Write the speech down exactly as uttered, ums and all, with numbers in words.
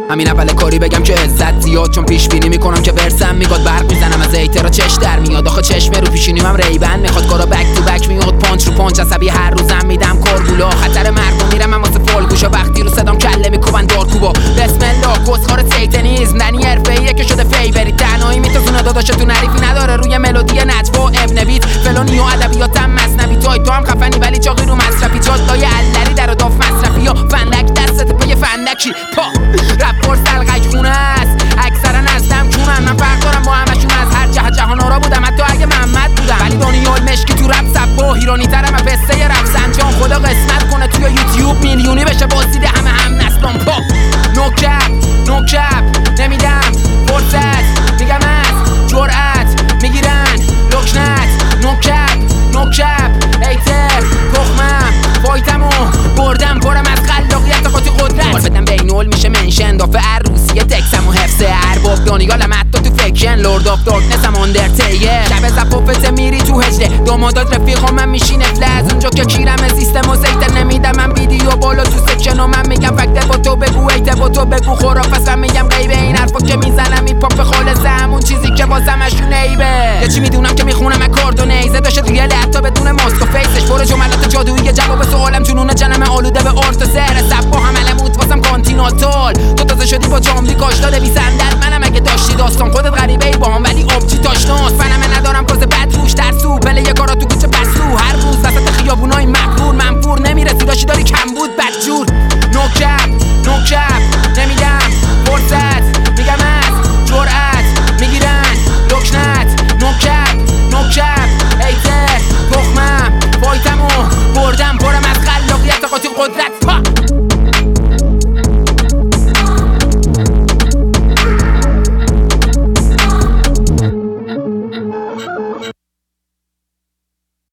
همین اول کاری بگم که عزت زیاد، چون پیش بینی میکنم که برسم میگاد برق میزنم از ایترا چش در میاد. آخه چشم رو پیشینیم هم ریبن میخواد کارا بک تو بک میاد، پانچ رو پانچ عصبی هر روزم میدم کارگولا. خطر مردم میرم من واسه فالگوشا، وقتی رو صدام کله میکوبن دارکوبا. بسم الله گسخار سیتنیزم دنی حرفه‌ایه که شده فیوری، تنهایی میتونه داداش تو نریفی نداره روی ملودی نجوا ابن بیت فلانی و ادبیاتم مصنوی. توی تو هم خفنی ولی چاقی رو مصرفی، جادای علری در و داف مصرفی یا فندک دستت پای فندکی پا رپ پر سلقک خونه است. اکثرا نزدم چونم من فرق دارم با همشون، از هر جهت جهان آرا بودم حتی اگه محمد بودم. ولی دنیال مشکی تو رپ سبا ایرانی ترم از بسته رپ سنجان. خدا قسمت کنه توی یوتیوب میلیونی بشه بازدیده همه هم نسلان پا. نو کپ نو کپ نمیدم فرصت، میگم از جرأت میگیرن لکنت. نو کپ نو کپ ایتر تخمم فایتمو بردم پرم از خلاقیت قاطی قدرت. مال بدم بینول میشه منشن دافع عروسیه تکسم و حفظ ارباب دانیالم حتی تو فکشن لورد آف دارکنسم آندرتیر. شب زفافت میری تو هجله دامادات رفیقا من میشین افلز اونجا که کیرم سیستم و زیتر نمیدم من ویدیو بالا تو سکشن و من میگم فکت با تو بگو ایت با تو بگو خرافست. من میگم غیبه این حرفا که میزنم این پاپ خالصه همون چیزی که واسمشون عیبه. یه چی میدونم که میخونم اکاردون ایزه داشت ریال حتی بدون ماسک و فیسش پر جملات جادویی جواب سوالم جنون جنم آلوده به آرت و سر صفا حملموت واسم کانتیناتال. تو تازه شدی با جامدی کاش داده بی صندل منم اگه داشتی داستان خودت غریبه ای با هم ولی آبجی تاشناس. فنم ندارم پاز بد روش ترسو پله یه کارا تو کوچه بسو هر روز وسط خیابونای مقبور منفور نمیرسی داشتی داری کم بود بدجور. نو کپ نو کپ نمیدم فرصت، میگم از جرأت میگیرن لکنت. نو کپ نو کپ ایتر تخمم فایتمو بردم پرم از خلاقیت قاطی قدرت.